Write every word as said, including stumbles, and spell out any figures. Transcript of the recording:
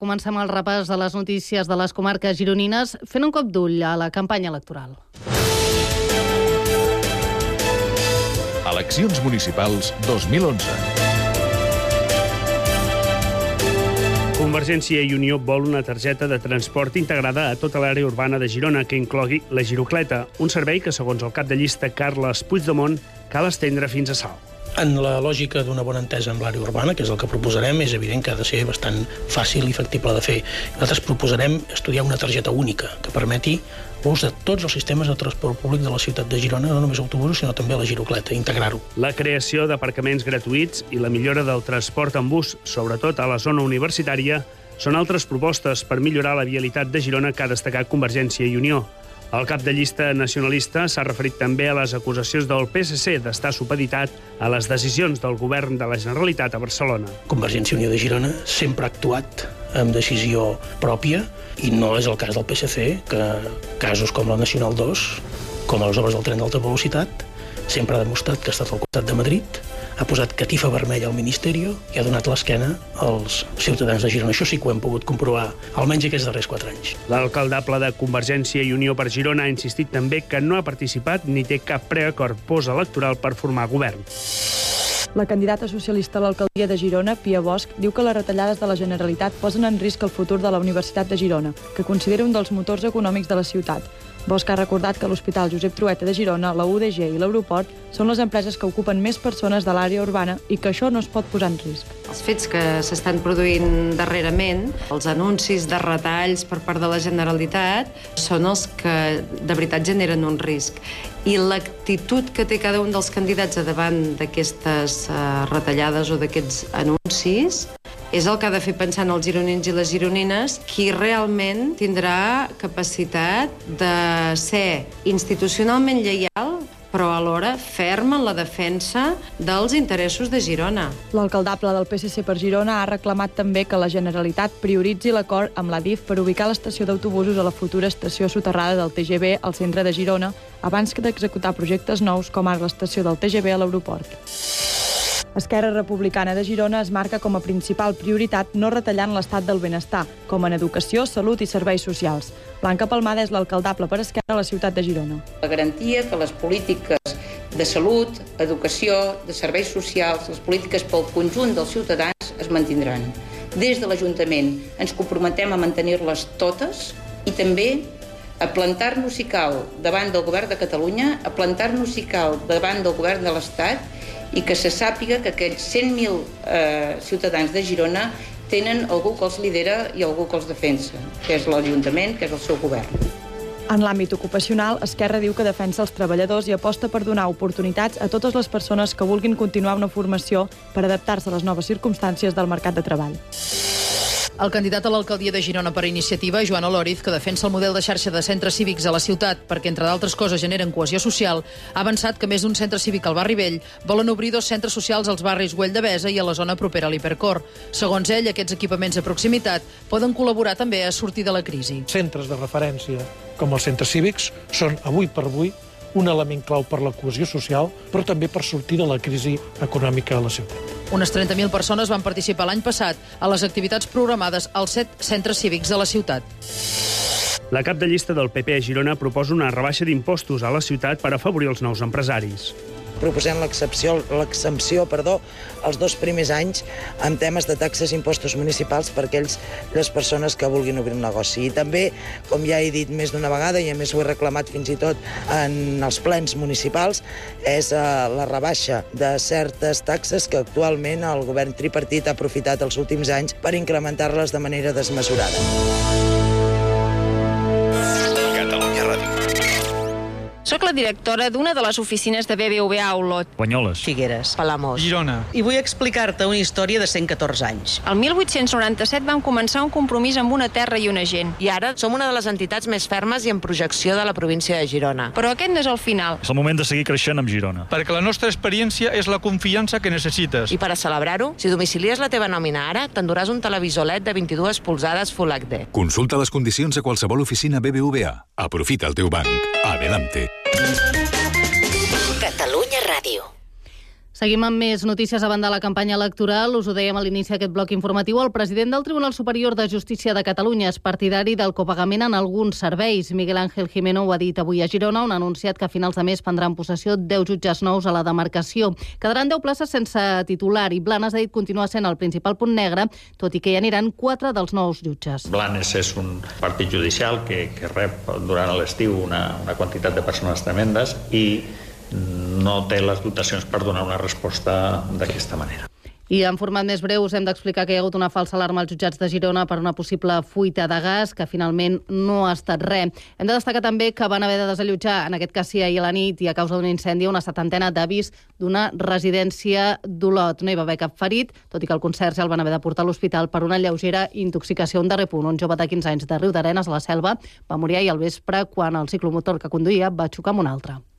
Comencem el repàs de les notícies de les comarques gironines fent un cop d'ull a la campanya electoral. Eleccions municipals dos mil onze. Convergència i Unió vol una targeta de transport integrada a tota l'àrea urbana de Girona que inclogui la girocleta, un servei que, segons el cap de llista Carles Puigdemont, cal estendre fins a Salt. En la lògica d'una bona entesa amb l'àrea urbana, que és el que proposarem, és evident que ha de ser bastant fàcil i factible de fer. Nosaltres proposarem estudiar una targeta única que permeti l'ús de tots els sistemes de transport públic de la ciutat de Girona, no només autobusos, sinó també la girocleta, integrar-ho. La creació d'aparcaments gratuïts i la millora del transport en bus, sobretot a la zona universitària, són altres propostes per millorar la vialitat de Girona que ha destacat Convergència i Unió. El cap de llista nacionalista s'ha referit també a les acusacions del P S C d'estar supeditat a les decisions del govern de la Generalitat a Barcelona. Convergència i Unió de Girona sempre ha actuat amb decisió pròpia i no és el cas del P S C, que casos com la Nacional dos, com les obres del tren d'alta velocitat, sempre ha demostrat que ha estat al costat de Madrid, ha posat catifa vermella al Ministeri i ha donat l'esquena als ciutadans de Girona. Això sí que ho hem pogut comprovar, almenys aquests darrers quatre anys. L'alcaldable de Convergència i Unió per Girona ha insistit també que no ha participat ni té cap preacord postelectoral per formar govern. La candidata socialista a l'alcaldia de Girona, Pia Bosch, diu que les retallades de la Generalitat posen en risc el futur de la Universitat de Girona, que considera un dels motors econòmics de la ciutat. Bosch ha recordat que l'Hospital Josep Trueta de Girona, la U D G i l'aeroport són les empreses que ocupen més persones de l'àrea urbana i que això no es pot posar en risc. Els fets que s'estan produint darrerament, els anuncis de retalls per part de la Generalitat, són els que de veritat generen un risc. I l'actitud que té cada un dels candidats davant d'aquestes uh, retallades o d'aquests anuncis és el que ha de fer pensar en els gironins i les gironines qui realment tindrà capacitat de ser institucionalment lleial però alhora ferma en la defensa dels interessos de Girona. L'alcaldable del P S C per Girona ha reclamat també que la Generalitat prioritzi l'acord amb l'Adif per ubicar l'estació d'autobusos a la futura estació soterrada del T G V al centre de Girona abans que d'executar projectes nous com ara l'estació del T G V a l'aeroport. Esquerra Republicana de Girona es marca com a principal prioritat no retallant l'estat del benestar, com en educació, salut i serveis socials. Blanca Palmada és l'alcaldable per Esquerra a la ciutat de Girona. La garantia que les polítiques de salut, educació, de serveis socials, les polítiques pel conjunt dels ciutadans es mantindran. Des de l'Ajuntament ens comprometem a mantenir-les totes i també a plantar-nos si cal davant del govern de Catalunya, a plantar-nos si cal davant del govern de l'Estat i que se sàpiga que aquests cent mil eh, ciutadans de Girona tenen algú que els lidera i algú que els defensa, que és l'Ajuntament, que és el seu govern. En l'àmbit ocupacional, Esquerra diu que defensa els treballadors i aposta per donar oportunitats a totes les persones que vulguin continuar una formació per adaptar-se a les noves circumstàncies del mercat de treball. El candidat a l'alcaldia de Girona per iniciativa, Joan Oloriz, que defensa el model de xarxa de centres cívics a la ciutat perquè, entre d'altres coses, generen cohesió social, ha avançat que més d'un centre cívic al barri vell volen obrir dos centres socials als barris Güell de Besa i a la zona propera a l'Hipercor. Segons ell, aquests equipaments de proximitat poden col·laborar també a sortir de la crisi. Centres de referència com els centres cívics són, avui per avui, un element clau per la cohesió social, però també per sortir de la crisi econòmica a la ciutat. Unes trenta mil persones van participar l'any passat a les activitats programades als set centres cívics de la ciutat. La cap de llista del P P a Girona proposa una rebaixa d'impostos a la ciutat per afavorir els nous empresaris. Proposem l'exempció, l'exempció, perdó, els dos primers anys en temes de taxes i impostos municipals per a aquells, les persones que vulguin obrir un negoci. I també, com ja he dit més d'una vegada, i a més ho he reclamat fins i tot en els plens municipals, és eh, la rebaixa de certes taxes que actualment el govern tripartit ha aprofitat els últims anys per incrementar-les de manera desmesurada. Soc la directora d'una de les oficines de B B V A a Olot. Banyoles. Figueres. Palamós. Girona. I vull explicar-te una història de cent catorze anys. El mil vuit-cents noranta-set vam començar un compromís amb una terra i una gent. I ara som una de les entitats més fermes i en projecció de la província de Girona. Però aquest no és el final. És el moment de seguir creixent amb Girona. Perquè la nostra experiència és la confiança que necessites. I per a celebrar-ho, si domicilies la teva nòmina ara, t'enduràs un televisor L E D de vint-i-dues polzades Full H D. Consulta les condicions a qualsevol oficina B B V A. Aprofita el teu banc. Adelante. Catalunya Ràdio. Seguim amb més notícies abans de la campanya electoral. Us ho dèiem a l'inici d'aquest bloc informatiu. El president del Tribunal Superior de Justícia de Catalunya és partidari del copagament en alguns serveis. Miguel Ángel Gimeno ho ha dit avui a Girona, on ha anunciat que a finals de mes prendran possessió deu jutges nous a la demarcació. Quedaran deu places sense titular i Blanes, ha dit, continua sent el principal punt negre, tot i que hi aniran quatre dels nous jutges. Blanes és un partit judicial que, que rep durant l'estiu una, una quantitat de persones tremendes i no té les dotacions per donar una resposta d'aquesta manera. I en format més breu us hem d'explicar que hi ha hagut una falsa alarma als jutjats de Girona per una possible fuita de gas, que finalment no ha estat res. Hem de destacar també que van haver de desallotjar, en aquest cas sí, ahir a la nit i a causa d'un incendi, una setantena d'avis d'una residència d'Olot. No hi va haver cap ferit, tot i que el conserge el van haver de portar a l'hospital per una lleugera intoxicació. Un darrer punt, un jove de quinze anys de Riudarenes, a la Selva, va morir ahir al vespre quan el ciclomotor que conduïa va xocar amb un altre.